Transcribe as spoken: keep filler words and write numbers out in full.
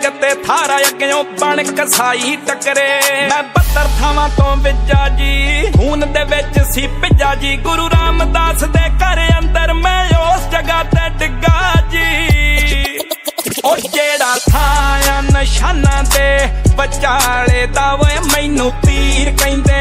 जग ते थारा अग्यों बन कसाई टकरे। मैं बत्तर थावां तो विजा जी खून दे विच सी भिजा जी। गुरु रामदास दे घर अंदर मैं उस जगह ते डिगा जी। ओ जेड़ा थाया निशाना दे बचाले दा वे मैनू तीर कहंदे